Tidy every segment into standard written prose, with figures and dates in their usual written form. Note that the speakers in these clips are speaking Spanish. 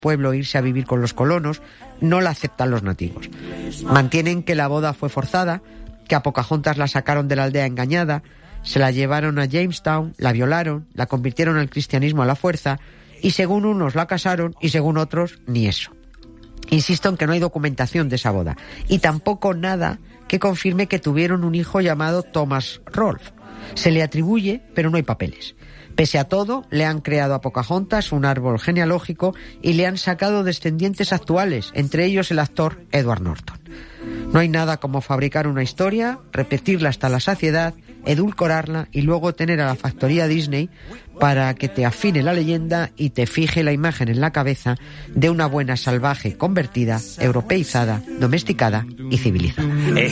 pueblo e irse a vivir con los colonos, no la aceptan los nativos. Mantienen que la boda fue forzada, que a Pocahontas la sacaron de la aldea engañada, se la llevaron a Jamestown, la violaron, la convirtieron al cristianismo a la fuerza, y según unos la casaron y según otros ni eso. Insisto en que no hay documentación de esa boda, y tampoco nada que confirme que tuvieron un hijo llamado Thomas Rolfe. Se le atribuye, pero no hay papeles. Pese a todo, le han creado a Pocahontas un árbol genealógico y le han sacado descendientes actuales, entre ellos el actor Edward Norton. No hay nada como fabricar una historia, repetirla hasta la saciedad, edulcorarla y luego tener a la factoría Disney para que te afine la leyenda y te fije la imagen en la cabeza de una buena salvaje convertida, europeizada, domesticada y civilizada.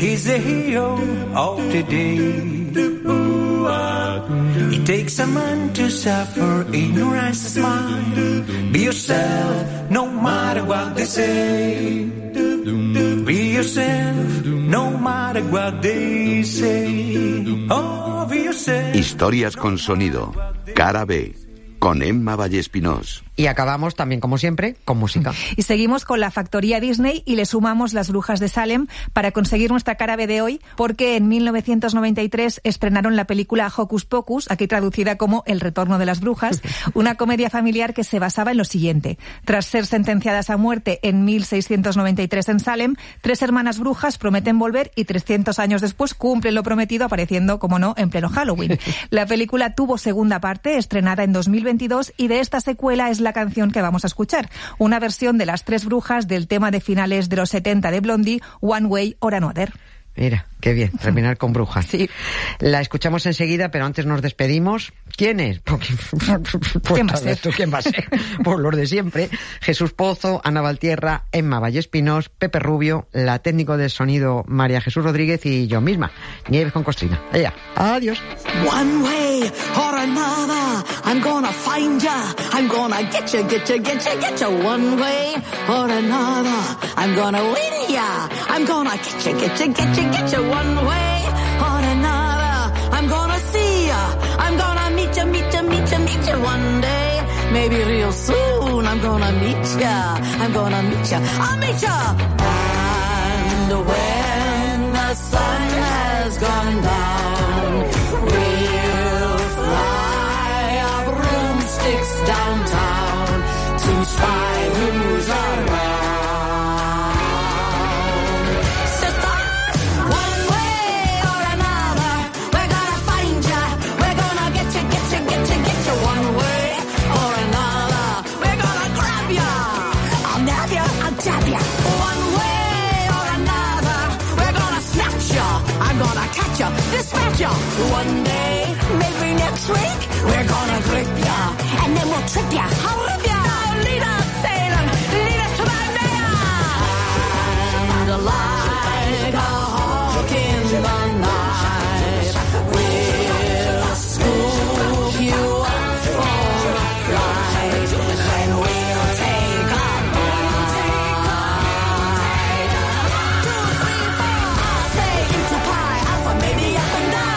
It takes a man to suffer in your eyes smile. Be yourself, no matter what they say. Be yourself, no matter what they say. Oh, be yourself. Historias con sonido. Cara B. Con Emma Vallespinós. Y acabamos también, como siempre, con música. Y seguimos con la factoría Disney y le sumamos Las Brujas de Salem para conseguir nuestra cara B de hoy, porque en 1993 estrenaron la película Hocus Pocus, aquí traducida como El Retorno de las Brujas, una comedia familiar que se basaba en lo siguiente. Tras ser sentenciadas a muerte en 1693 en Salem, 3 hermanas brujas prometen volver y 300 años después cumplen lo prometido apareciendo, como no, en pleno Halloween. La película tuvo segunda parte, estrenada en 2022, y de esta secuela es la canción que vamos a escuchar, una versión de Las Tres Brujas del tema de finales de los 70 de Blondie, One Way or Another. Mira, qué bien, terminar con brujas. Sí. La escuchamos enseguida, pero antes nos despedimos. ¿Quién es? ¿Quién va a ser? ¿Quién va a ser? Por los de siempre. Jesús Pozo, Ana Valtierra, Emma Vallespinós, Pepe Rubio, la técnico de sonido María Jesús Rodríguez y yo misma, Nieves con Costrina. Ella. Adiós. One way or another, I'm gonna find ya. I'm gonna get ya, get ya, get ya, get ya. One way or another, I'm gonna win ya. I'm gonna get ya, get ya, get ya, get ya. One way or another, I'm gonna see ya. I'm gonna meet ya, meet ya, meet ya, meet ya one day. Maybe real soon I'm gonna meet ya. I'm gonna meet ya. I'll meet ya. And when the sun has gone down, we'll fly our broomsticks downtown to spy who's around. Dispatch ya. One day, maybe next week, we're gonna grip ya, and then we'll trip ya. I'll rip ya. Now lead us, Salem, lead us to Baghdad. And like a hawk in the night, we'll scoop you up for a flight, and we'll take a bite. 2, 3, 4, say into pie, alpha, maybe up and die.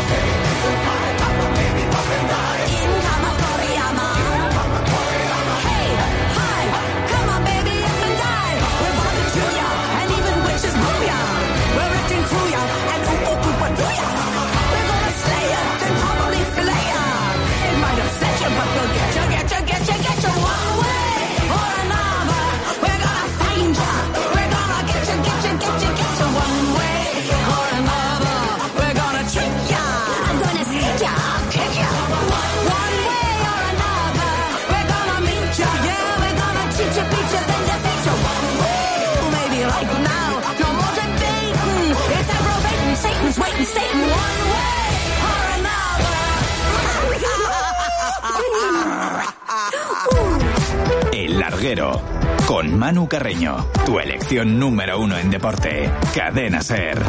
In Kamatoriyama. Hey, hi, come on baby, up and die. We're bonded to ya, and even witches move ya. We're rifting through ya, and oopa do ya. We're gonna slay ya, then probably fillet ya. It might upset ya, but we'll get ya, get ya, get ya, get ya. One way or another, we're gonna find ya. We're gonna get ya, get ya, get ya, get ya. One way or another, we're gonna trick ya. I'm gonna stick ya, kick ya. One way or another, we're gonna meet ya. Yeah, we're gonna teach ya, beat ya, then defeat ya. One way, maybe right now, no more debating. It's aggravating, Satan's waiting, Satan. One way or another. El Larguero, con Manu Carreño, tu elección número 1 en deporte. Cadena SER.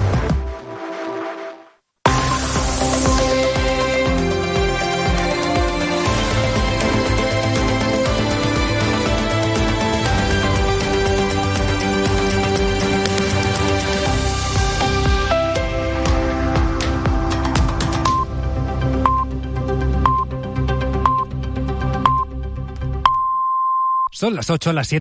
Son las 8, las 7.